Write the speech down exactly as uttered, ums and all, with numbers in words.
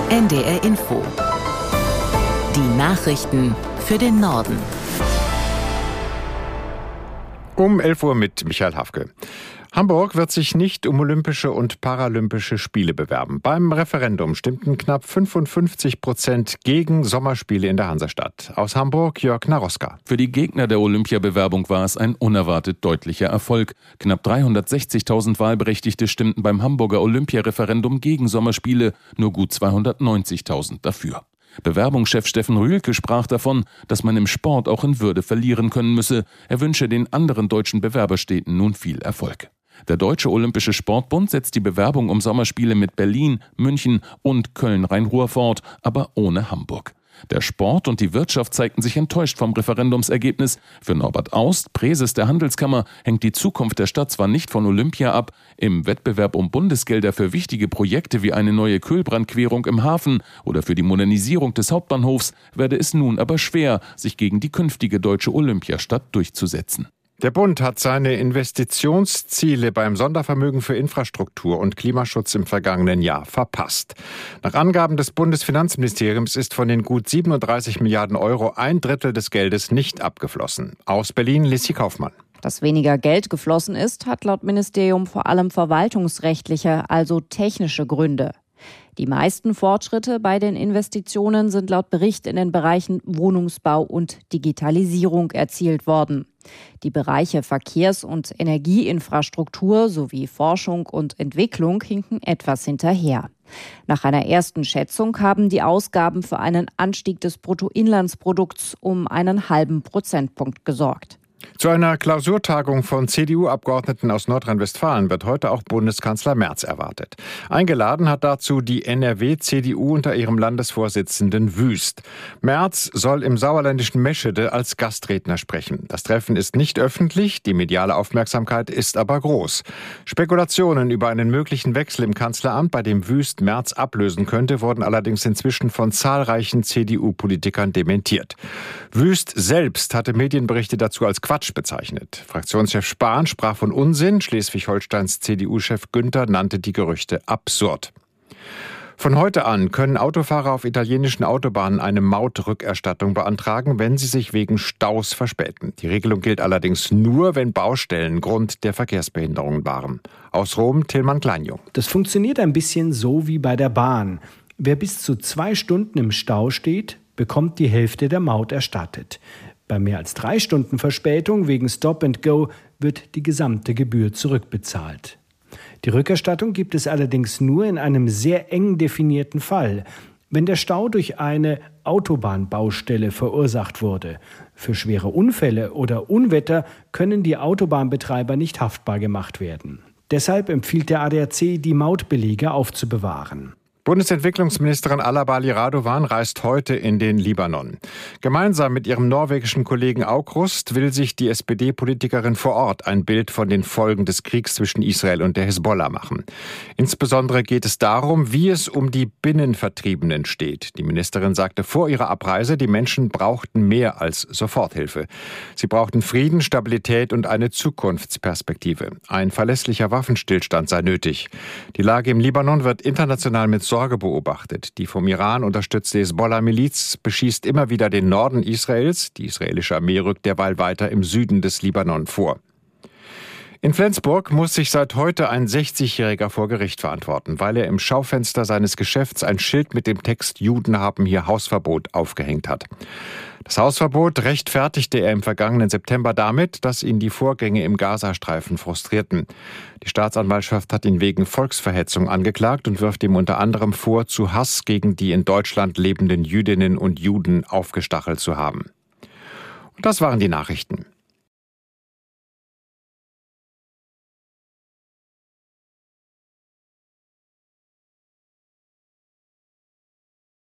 N D R Info. Die Nachrichten für den Norden. Um elf Uhr mit Michael Hafke. Hamburg wird sich nicht um Olympische und Paralympische Spiele bewerben. Beim Referendum stimmten knapp fünfundfünfzig Prozent gegen Sommerspiele in der Hansestadt. Aus Hamburg Jörg Naroska. Für die Gegner der Olympiabewerbung war es ein unerwartet deutlicher Erfolg. Knapp dreihundertsechzigtausend Wahlberechtigte stimmten beim Hamburger Olympiareferendum gegen Sommerspiele, nur gut zweihundertneunzigtausend dafür. Bewerbungschef Steffen Rühlke sprach davon, dass man im Sport auch in Würde verlieren können müsse. Er wünsche den anderen deutschen Bewerberstädten nun viel Erfolg. Der Deutsche Olympische Sportbund setzt die Bewerbung um Sommerspiele mit Berlin, München und Köln-Rhein-Ruhr fort, aber ohne Hamburg. Der Sport und die Wirtschaft zeigten sich enttäuscht vom Referendumsergebnis. Für Norbert Aust, Präses der Handelskammer, hängt die Zukunft der Stadt zwar nicht von Olympia ab. Im Wettbewerb um Bundesgelder für wichtige Projekte wie eine neue Kühlbrandquerung im Hafen oder für die Modernisierung des Hauptbahnhofs werde es nun aber schwer, sich gegen die künftige deutsche Olympiastadt durchzusetzen. Der Bund hat seine Investitionsziele beim Sondervermögen für Infrastruktur und Klimaschutz im vergangenen Jahr verpasst. Nach Angaben des Bundesfinanzministeriums ist von den gut siebenunddreißig Milliarden Euro ein Drittel des Geldes nicht abgeflossen. Aus Berlin Lissi Kaufmann. Dass weniger Geld geflossen ist, hat laut Ministerium vor allem verwaltungsrechtliche, also technische Gründe. Die meisten Fortschritte bei den Investitionen sind laut Bericht in den Bereichen Wohnungsbau und Digitalisierung erzielt worden. Die Bereiche Verkehrs- und Energieinfrastruktur sowie Forschung und Entwicklung hinken etwas hinterher. Nach einer ersten Schätzung haben die Ausgaben für einen Anstieg des Bruttoinlandsprodukts um einen halben Prozentpunkt gesorgt. Zu einer Klausurtagung von C D U-Abgeordneten aus Nordrhein-Westfalen wird heute auch Bundeskanzler Merz erwartet. Eingeladen hat dazu die N R W-C D U unter ihrem Landesvorsitzenden Wüst. Merz soll im sauerländischen Meschede als Gastredner sprechen. Das Treffen ist nicht öffentlich, die mediale Aufmerksamkeit ist aber groß. Spekulationen über einen möglichen Wechsel im Kanzleramt, bei dem Wüst Merz ablösen könnte, wurden allerdings inzwischen von zahlreichen C D U-Politikern dementiert. Wüst selbst hatte Medienberichte dazu als Quatsch bezeichnet. Fraktionschef Spahn sprach von Unsinn. Schleswig-Holsteins C D U-Chef Günther nannte die Gerüchte absurd. Von heute an können Autofahrer auf italienischen Autobahnen eine Mautrückerstattung beantragen, wenn sie sich wegen Staus verspäten. Die Regelung gilt allerdings nur, wenn Baustellen Grund der Verkehrsbehinderungen waren. Aus Rom Tillmann Kleinjung. Das funktioniert ein bisschen so wie bei der Bahn. Wer bis zu zwei Stunden im Stau steht, bekommt die Hälfte der Maut erstattet. Bei mehr als drei Stunden Verspätung wegen Stop and Go wird die gesamte Gebühr zurückbezahlt. Die Rückerstattung gibt es allerdings nur in einem sehr eng definierten Fall, wenn der Stau durch eine Autobahnbaustelle verursacht wurde. Für schwere Unfälle oder Unwetter können die Autobahnbetreiber nicht haftbar gemacht werden. Deshalb empfiehlt der A D A C, die Mautbelege aufzubewahren. Bundesentwicklungsministerin Alabali Radovan reist heute in den Libanon. Gemeinsam mit ihrem norwegischen Kollegen Aukrust will sich die S P D-Politikerin vor Ort ein Bild von den Folgen des Kriegs zwischen Israel und der Hisbollah machen. Insbesondere geht es darum, wie es um die Binnenvertriebenen steht. Die Ministerin sagte vor ihrer Abreise, die Menschen brauchten mehr als Soforthilfe. Sie brauchten Frieden, Stabilität und eine Zukunftsperspektive. Ein verlässlicher Waffenstillstand sei nötig. Die Lage im Libanon wird international mit Sorge beobachtet. Die vom Iran unterstützte Hisbollah-Miliz beschießt immer wieder den Norden Israels. Die israelische Armee rückt derweil weiter im Süden des Libanon vor. In Flensburg muss sich seit heute ein sechzigjähriger vor Gericht verantworten, weil er im Schaufenster seines Geschäfts ein Schild mit dem Text „Juden haben hier Hausverbot" aufgehängt hat. Das Hausverbot rechtfertigte er im vergangenen September damit, dass ihn die Vorgänge im Gazastreifen frustrierten. Die Staatsanwaltschaft hat ihn wegen Volksverhetzung angeklagt und wirft ihm unter anderem vor, zu Hass gegen die in Deutschland lebenden Jüdinnen und Juden aufgestachelt zu haben. Und das waren die Nachrichten.